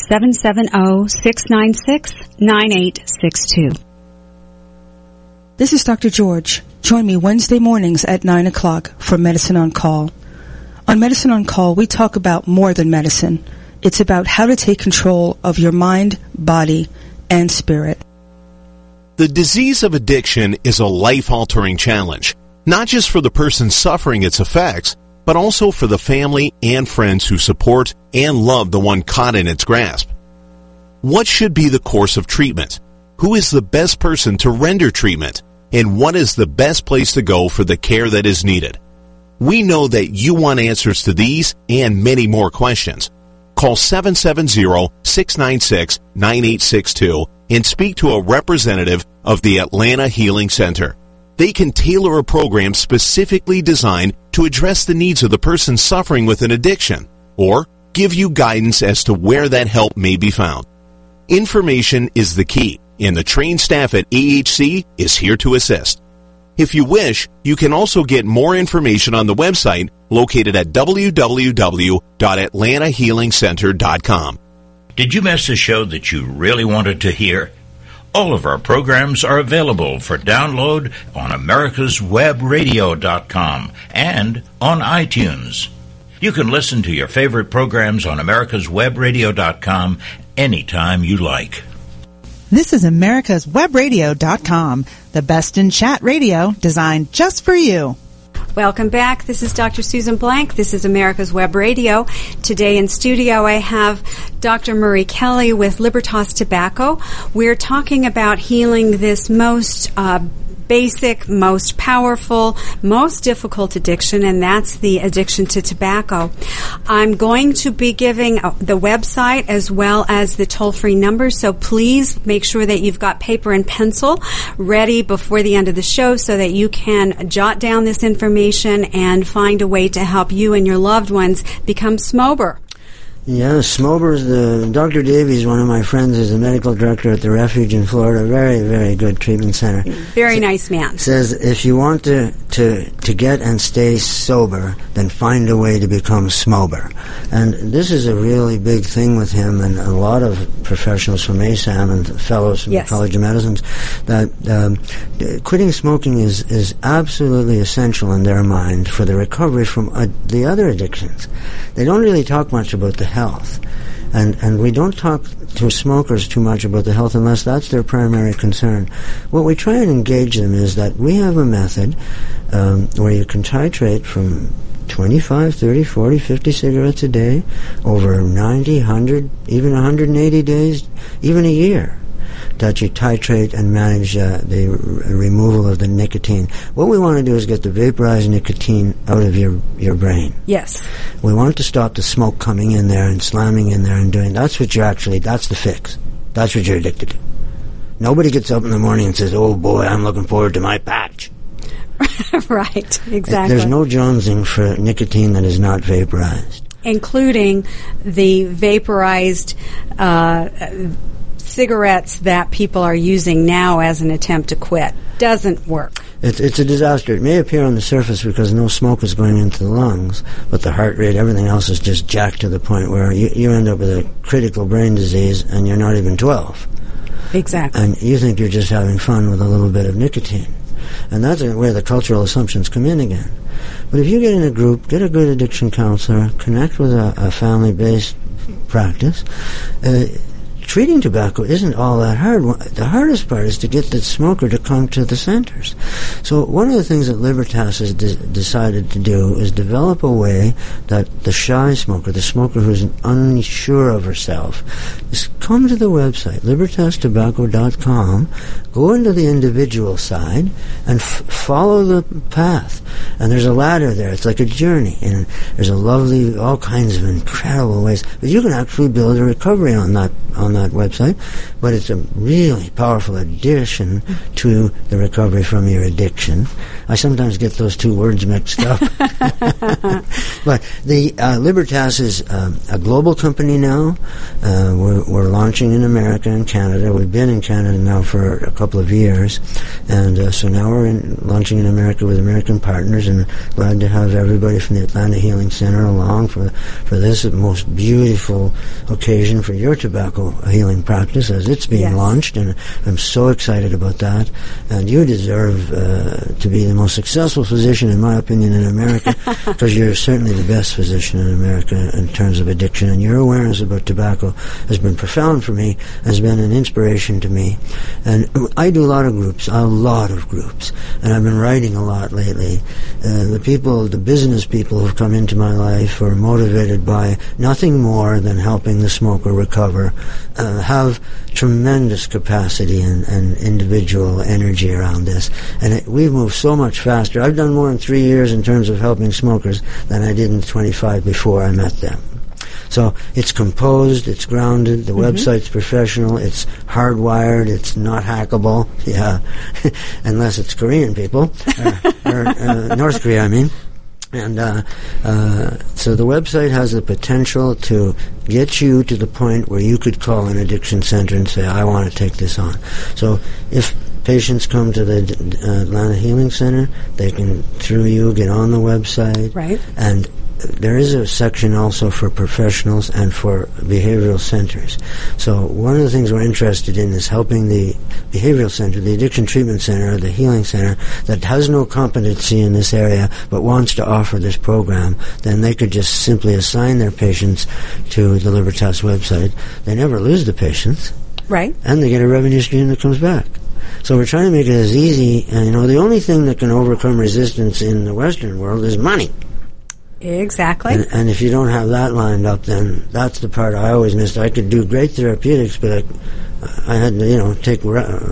770-696-9862. This is Dr. George. Join me Wednesday mornings at 9 o'clock for Medicine on Call. On Medicine on Call, we talk about more than medicine. It's about how to take control of your mind, body, and spirit. The disease of addiction is a life-altering challenge, not just for the person suffering its effects, but also for the family and friends who support and love the one caught in its grasp. What should be the course of treatment? Who is the best person to render treatment? And what is the best place to go for the care that is needed? We know that you want answers to these and many more questions. Call 770-696-9862 and speak to a representative of the Atlanta Healing Center. They can tailor a program specifically designed to address the needs of the person suffering with an addiction, or give you guidance as to where that help may be found. Information is the key, and the trained staff at AHC is here to assist. If you wish, you can also get more information on the website located at www.atlantahealingcenter.com. Did you miss a show that you really wanted to hear? All of our programs are available for download on americaswebradio.com and on iTunes. You can listen to your favorite programs on americaswebradio.com anytime you like. This is americaswebradio.com, the best in chat radio designed just for you. Welcome back. This is Dr. Susan Blank. This is America's Web Radio. Today in studio I have Dr. Murray Kelly with Libertas Tobacco. We're talking about healing this most basic, most powerful, most difficult addiction, and that's the addiction to tobacco. I'm going to be giving the website as well as the toll-free number, so please make sure that you've got paper and pencil ready before the end of the show so that you can jot down this information and find a way to help you and your loved ones become smober. Yeah, Smobers, Dr. Davies, one of my friends, is the medical director at the Refuge in Florida. Very, very good treatment center. Very nice man. Says if you want to get and stay sober, then find a way to become smober. And this is a really big thing with him and a lot of professionals from ASAM and fellows from the College of Medicines, that quitting smoking is absolutely essential in their mind for the recovery from the other addictions. They don't really talk much about the health. And we don't talk to smokers too much about the health unless that's their primary concern. What we try and engage them is that we have a method where you can titrate from 25, 30, 40, 50 cigarettes a day over 90, 100, even 180 days, even a year, that you titrate and manage the removal of the nicotine. What we want to do is get the vaporized nicotine out of your brain. Yes. We want to stop the smoke coming in there and slamming in there and doing. That's the fix. That's what you're addicted to. Nobody gets up in the morning and says, oh boy, I'm looking forward to my patch. Right, exactly. There's no jonesing for nicotine that is not vaporized. Including the vaporized cigarettes that people are using now as an attempt to quit. Doesn't work. It's a disaster. It may appear on the surface because no smoke is going into the lungs, but the heart rate, everything else is just jacked to the point where you end up with a critical brain disease and you're not even 12. Exactly. And you think you're just having fun with a little bit of nicotine. And that's where the cultural assumptions come in again. But if you get in a group, get a good addiction counselor, connect with a family-based practice, treating tobacco isn't all that hard. The hardest part is to get the smoker to come to the centers. So one of the things that Libertas has decided to do is develop a way that the shy smoker, the smoker who's unsure of herself, is come to the website, libertastobacco.com, go into the individual side, and follow the path. And there's a ladder there. It's like a journey. And there's all kinds of incredible ways. But you can actually build a recovery on that website. But it's a really powerful addition to the recovery from your addiction. I sometimes get those two words mixed up. But the Libertas is a global company now. We're launching in America and Canada. We've been in Canada now for a couple of years. And so now we're launching in America with American partners, and glad to have everybody from the Atlanta Healing Center along for this most beautiful occasion for your tobacco healing practice as it's being launched, and I'm so excited about that. And you deserve to be the most successful physician, in my opinion, in America, because you're certainly the best physician in America in terms of addiction, and your awareness about tobacco has been profound for me, has been an inspiration to me. And I do a lot of groups, and I've been writing a lot lately. The business people who've come into my life are motivated by nothing more than helping the smoker recover, have tremendous capacity and individual energy around this. And we've moved so much faster. I've done more in 3 years in terms of helping smokers than I did in 25 before I met them. So it's composed, it's grounded, the website's professional, it's hardwired, it's not hackable, unless it's Korean people, or North Korea, I mean. And so the website has the potential to get you to the point where you could call an addiction center and say, I want to take this on. So if patients come to the Atlanta Healing Center, they can, through you, get on the website. Right. And there is a section also for professionals and for behavioral centers. So one of the things we're interested in is helping the behavioral center, the addiction treatment center, the healing center that has no competency in this area but wants to offer this program. Then they could just simply assign their patients to the Libertas website. They never lose the patients. Right. And they get a revenue stream that comes back. So we're trying to make it as easy. And, the only thing that can overcome resistance in the Western world is money. Exactly. And if you don't have that lined up, then that's the part I always missed. I could do great therapeutics, but I had to, take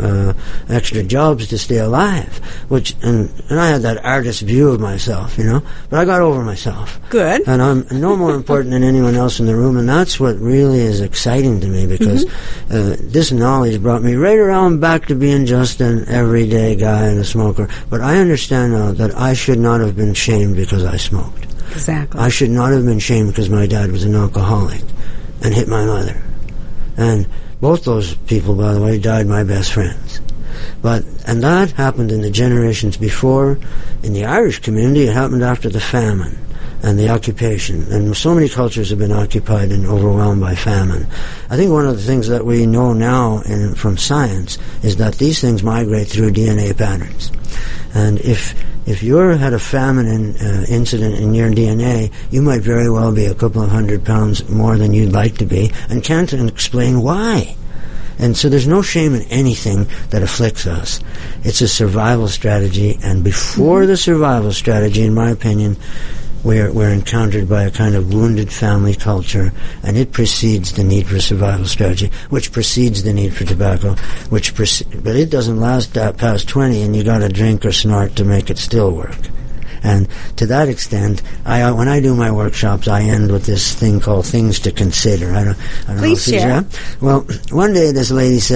extra jobs to stay alive. And I had that artist view of myself, But I got over myself. Good. And I'm no more important than anyone else in the room, and that's what really is exciting to me, because this knowledge brought me right around back to being just an everyday guy and a smoker. But I understand now that I should not have been shamed because I smoked. Exactly. I should not have been shamed because my dad was an alcoholic and hit my mother. And both those people, by the way, died my best friends. And that happened in the generations before. In the Irish community, it happened after the famine and the occupation. And so many cultures have been occupied and overwhelmed by famine. I think one of the things that we know now from science is that these things migrate through DNA patterns. And if you had a famine incident in your DNA, you might very well be a couple of 100 pounds more than you'd like to be, and can't explain why. And so there's no shame in anything that afflicts us. It's a survival strategy, and before the survival strategy, in my opinion, we're encountered by a kind of wounded family culture, and it precedes the need for survival strategy, which precedes the need for tobacco, but it doesn't last past 20, and you got to drink or snort to make it still work. And to that extent, when I do my workshops, I end with this thing called Things to Consider. I don't Please know if share. Well, one day this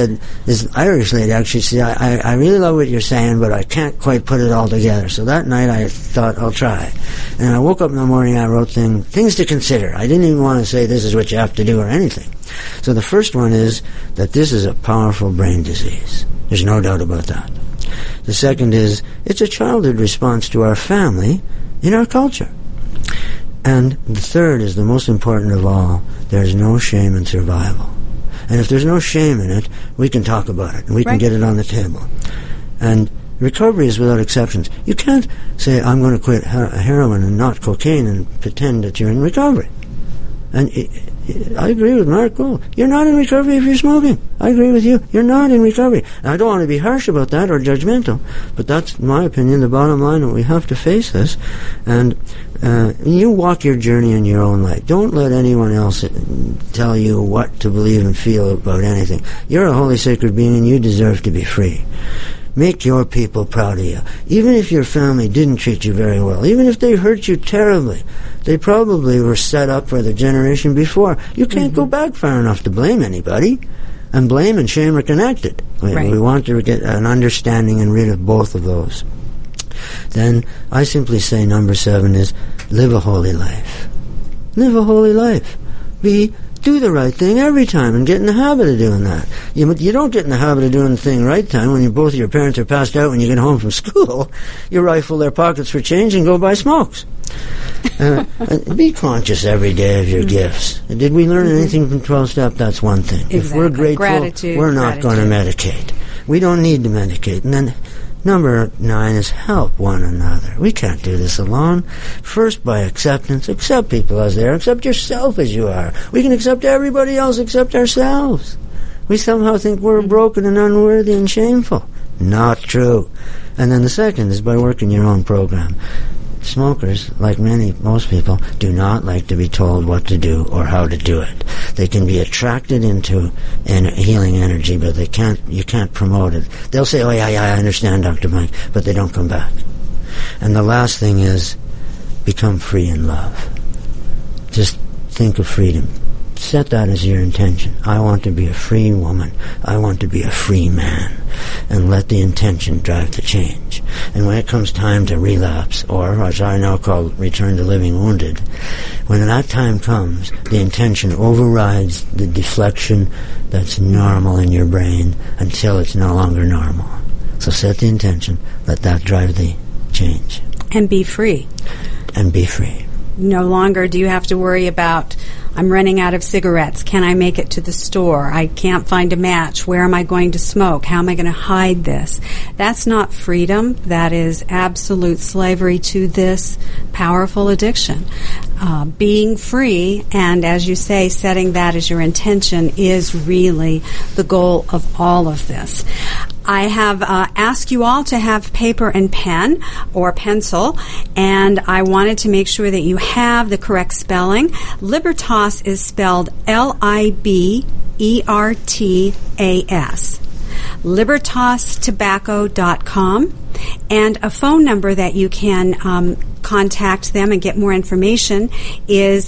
Irish lady actually said, I really love what you're saying, but I can't quite put it all together. So that night I thought, I'll try. And I woke up in the morning, I wrote Things to Consider. I didn't even want to say this is what you have to do or anything. So the first one is that this is a powerful brain disease. There's no doubt about that. The second is, it's a childhood response to our family in our culture. And the third is the most important of all. There's no shame in survival. And if there's no shame in it, we can talk about it, and we can get it on the table. And recovery is without exceptions. You can't say, I'm going to quit heroin and not cocaine and pretend that you're in recovery. And I agree with Mark Gould. You're not in recovery if you're smoking. I agree with you. You're not in recovery. Now, I don't want to be harsh about that or judgmental, but that's, in my opinion, the bottom line, and we have to face this. And you walk your journey in your own light. Don't let anyone else tell you what to believe and feel about anything. You're a holy, sacred being, and you deserve to be free. Make your people proud of you. Even if your family didn't treat you very well, even if they hurt you terribly, they probably were set up for the generation before. You can't go back far enough to blame anybody. And blame and shame are connected. We want to get an understanding and rid of both of those. Then I simply say number 7 is live a holy life. Live a holy life. Do the right thing every time and get in the habit of doing that. You don't get in the habit of doing the thing right time when both of your parents are passed out when you get home from school. You rifle their pockets for change and go buy smokes. And be conscious every day of your gifts. Did we learn anything from 12-step? That's one thing. Exactly. If we're grateful, we're not going to medicate. We don't need to medicate. And then number 9 is help one another. We can't do this alone. First, by acceptance. Accept people as they are. Accept yourself as you are. We can accept everybody else except ourselves. We somehow think we're broken and unworthy and shameful. Not true. And then the second is by working your own program. Smokers, like most people, do not like to be told what to do or how to do it. They can be attracted into healing energy, but you can't promote it. They'll say, oh yeah, I understand, Dr. Blank, but they don't come back. And the last thing is, become free in love. Just think of freedom. Set that as your intention. I want to be a free woman. I want to be a free man. And let the intention drive the change. And when it comes time to relapse, or as I now call return to living wounded, when that time comes, the intention overrides the deflection that's normal in your brain until it's no longer normal. So set the intention. Let that drive the change. And be free. And be free. No longer do you have to worry about, I'm running out of cigarettes. Can I make it to the store? I can't find a match. Where am I going to smoke? How am I going to hide this? That's not freedom. That is absolute slavery to this powerful addiction. Being free, and as you say, setting that as your intention is really the goal of all of this. I have asked you all to have paper and pen or pencil, and I wanted to make sure that you have the correct spelling. Libertas is spelled Libertas. LibertasTobacco.com, and a phone number that you can contact them and get more information is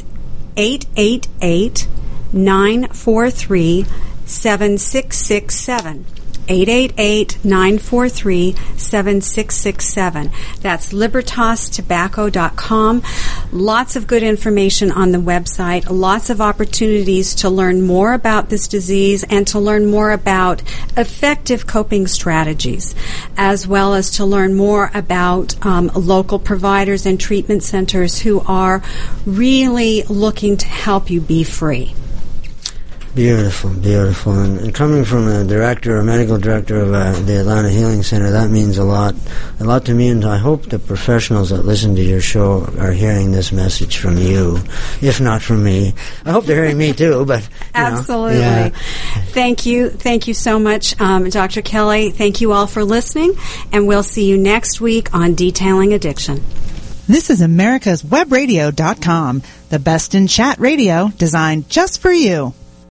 888-943-7667. 888-943-7667. That's LibertasTobacco.com. Lots of good information on the website. Lots of opportunities to learn more about this disease and to learn more about effective coping strategies, as well as to learn more about local providers and treatment centers who are really looking to help you be free. Beautiful, beautiful. And coming from a medical director of the Atlanta Healing Center, that means a lot to me, and I hope the professionals that listen to your show are hearing this message from you, if not from me. I hope they're hearing me too, but absolutely. Yeah. Thank you so much, Dr. Kelly. Thank you all for listening, and we'll see you next week on Detailing Addiction. This is America'sWebRadio.com, the best in chat radio designed just for you.